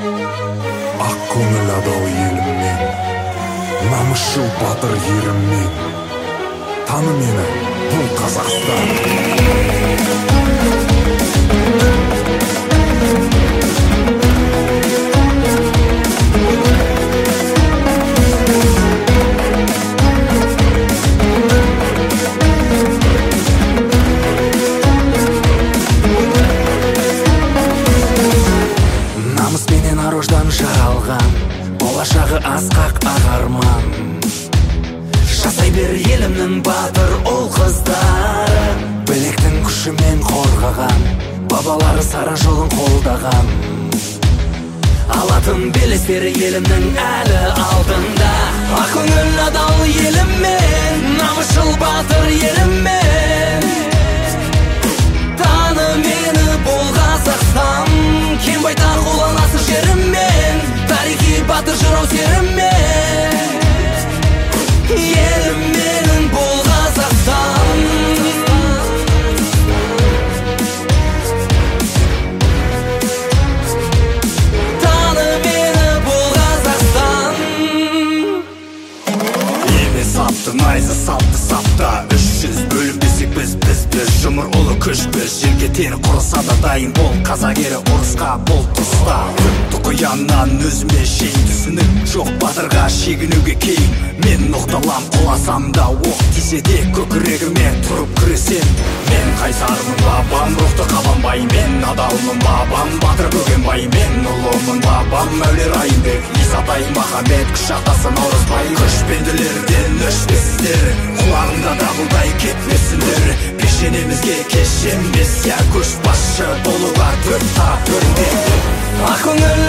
Ақ көңіл адал еліммен, намысшыл батыр еріммен, таны мені, бұл Қазақстан. Намыспенен аруждан жаралған, болашағы асқақ ағарман. Жасай бер елімнің батыр ұл қыздары, білектің күшімен қорғаған, бабалары сара жолын қолдаған. Алатын белестері елімнің әлі алдында. Ақ көңіл адал еліммен, намысшыл батыр еріммен, таны мені бұл Қазақстан. Кем байтақ ұлан асыр жеріммен, тарихи батыр жырау серіммен, елім менің бұл Қазақстан. Таны мені бұл Қазақстан. Емес сапты, найза сапты сапта 300 бөлінбесек біз жұмыр ұлы күш біз. Жерге тері құрыса да дайын бол, қазақ ері ұрысқа бол тұста. Тұқияннан өзіме шейін түсінік жоқ, батырға шегінуге кейін. Мен ноқталам құласам да, оқ тисе де көкірегіме тұрып күресем. Мен қайсармын бабам, рухты қабанбай. Мен адалмын бабам, батыр бөгенбай. Мен ұлымын бабам, Мәуле Райымбек, Исатай Махамбет, күш атасы Наурызбай. Көшпенділерден өшпесіздер, құлағында дабылдай кетмесіндер. Пешенемізге кешенбес, я көшбасшы болуға төрт тарап көрінбек. Ақ көңіл